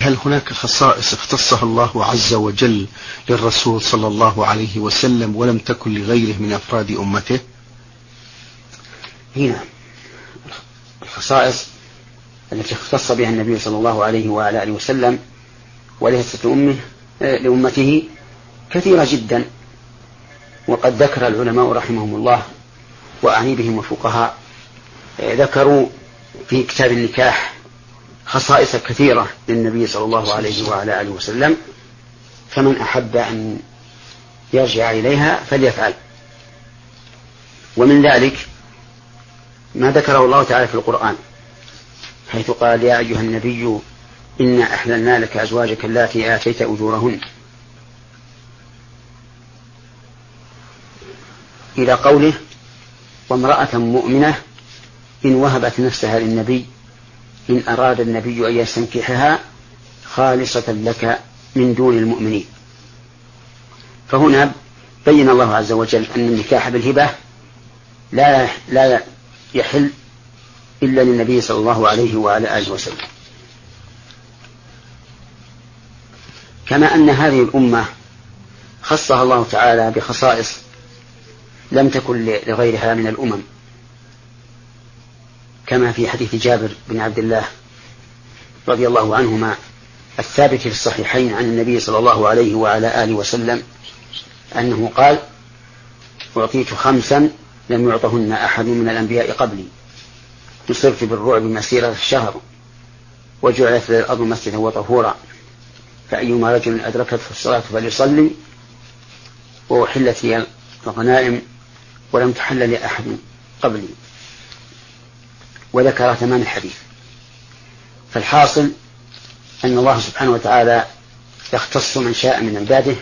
هل هناك خصائص اختصها الله عز وجل للرسول صلى الله عليه وسلم ولم تكن لغيره من أفراد أمته؟ هنا الخصائص التي اختص بها النبي صلى الله عليه وعلى آله وسلم وليست لأمته كثيرة جدا، وقد ذكر العلماء رحمهم الله وأعني بهم الفقهاء ذكروا في كتاب النكاح خصائص كثيرة للنبي صلى الله عليه وعلى آله وسلم، فمن أحب أن يرجع إليها فليفعل. ومن ذلك ما ذكره الله تعالى في القرآن حيث قال: يا أيها النبي إنا أحللنا لك أزواجك اللاتي آتيت أجورهن، إلى قوله: وامرأة مؤمنة إن وهبت نفسها للنبي إن أراد النبي أن يستنكحها خالصة لك من دون المؤمنين. فهنا بين الله عز وجل أن النكاح بالهبة لا يحل إلا للنبي صلى الله عليه وعلى آله وسلم. كما أن هذه الأمة خصها الله تعالى بخصائص لم تكن لغيرها من الأمم، كما في حديث جابر بن عبد الله رضي الله عنهما الثابت في الصحيحين عن النبي صلى الله عليه وعلى آله وسلم أنه قال: أعطيت 5 لم يعطهن أحد من الأنبياء قبلي، نصرت بالرعب مسيرة الشهر، وجعلت الأرض مسجدا وطهورا، فأيما رجل أدركته الصلاة فليصلي، وأحلت لي الغنائم ولم تحل لأحد قبلي، وذكر تمام الحديث. فالحاصل أن الله سبحانه وتعالى يختص من شاء من عباده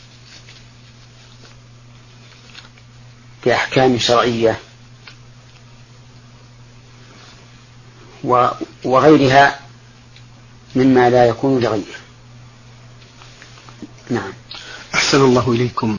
بأحكام شرعية وغيرها مما لا يكون لغيره. نعم. أحسن الله إليكم.